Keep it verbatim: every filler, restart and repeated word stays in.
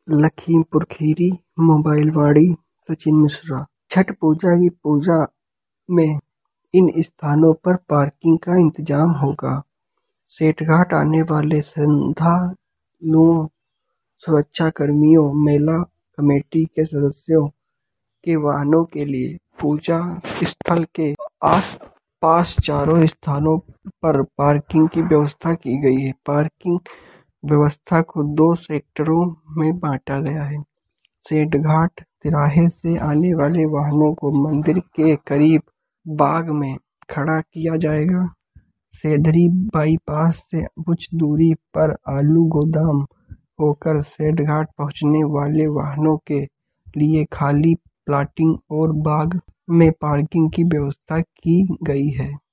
Lakhimpur Kheri mobile वाड़ी सचिन मिश्रा। छठ पूजा की पूजा में इन स्थानों पर पार्किंग का इंतजाम होगा। सेठघाट आने वाले श्रद्धालुओं, सुरक्षा कर्मियों, मेला कमेटी के सदस्यों के वाहनों के लिए पूजा स्थल के आस पास चारों स्थानों पर पार्किंग की व्यवस्था की गई है। पार्किंग व्यवस्था को दो सेक्टरों में बांटा गया है। सेठघाट तिराहे से आने वाले वाहनों को मंदिर के करीब बाग में खड़ा किया जाएगा। सेधरी बाईपास से कुछ दूरी पर आलू गोदाम होकर सेठघाट पहुंचने वाले वाहनों के लिए खाली प्लाटिंग और बाग में पार्किंग की व्यवस्था की गई है।